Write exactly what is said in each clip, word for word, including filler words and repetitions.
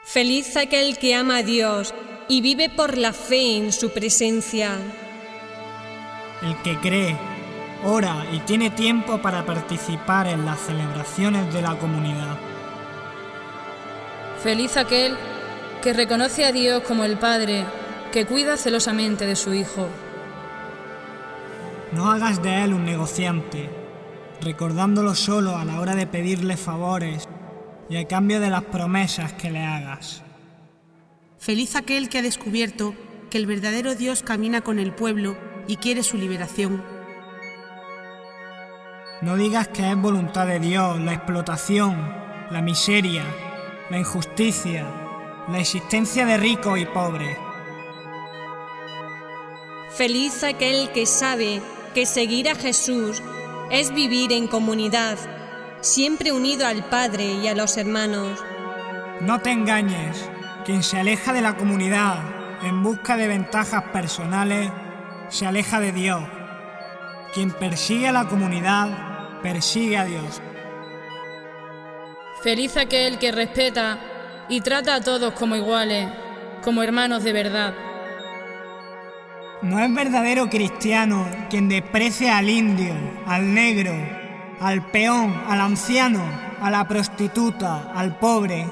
Feliz aquel que ama a Dios y vive por la fe en su presencia. El que cree, ora y tiene tiempo para participar en las celebraciones de la comunidad. Feliz aquel que reconoce a Dios como el Padre, que cuida celosamente de su Hijo. No hagas de él un negociante, recordándolo solo a la hora de pedirle favores y a cambio de las promesas que le hagas. Feliz aquel que ha descubierto que el verdadero Dios camina con el pueblo y quiere su liberación. No digas que es voluntad de Dios la explotación, la miseria, la injusticia, la existencia de ricos y pobres. Feliz aquel que sabe que seguir a Jesús es vivir en comunidad, siempre unido al Padre y a los hermanos. No te engañes, quien se aleja de la comunidad en busca de ventajas personales, se aleja de Dios. Quien persigue a la comunidad, persigue a Dios. Feliz aquel que respeta y trata a todos como iguales, como hermanos de verdad. No es verdadero cristiano quien desprecia al indio, al negro, al peón, al anciano, a la prostituta, al pobre.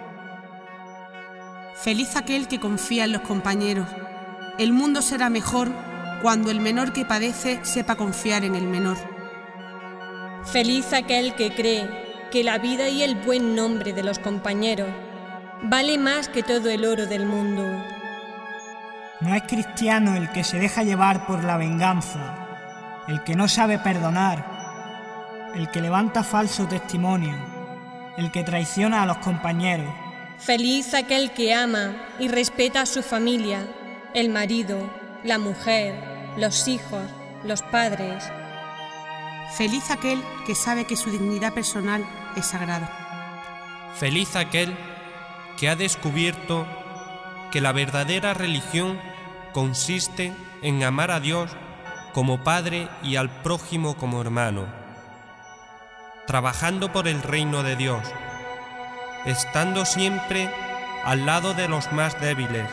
Feliz aquel que confía en los compañeros. El mundo será mejor cuando el menor que padece sepa confiar en el menor. Feliz aquel que cree que la vida y el buen nombre de los compañeros vale más que todo el oro del mundo. No es cristiano el que se deja llevar por la venganza, el que no sabe perdonar, el que levanta falso testimonio, el que traiciona a los compañeros. Feliz aquel que ama y respeta a su familia, el marido, la mujer, los hijos, los padres. Feliz aquel que sabe que su dignidad personal es sagrada. Feliz aquel que ha descubierto que la verdadera religión consiste en amar a Dios como Padre y al prójimo como hermano, trabajando por el reino de Dios, estando siempre al lado de los más débiles,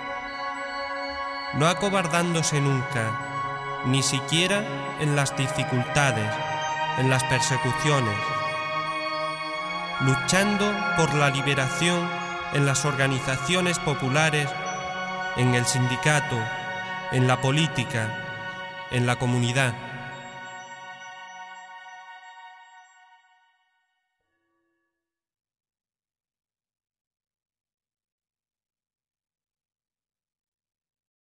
no acobardándose nunca, ni siquiera en las dificultades, en las persecuciones, luchando por la liberación en las organizaciones populares, en el sindicato, en la política, en la comunidad.